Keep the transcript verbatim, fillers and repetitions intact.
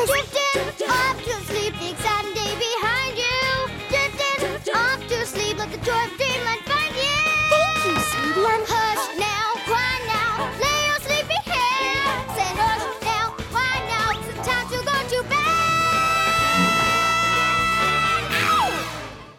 this. Drifting off to sleep, the exciting day behind you. Drifting off to sleep, let the joy of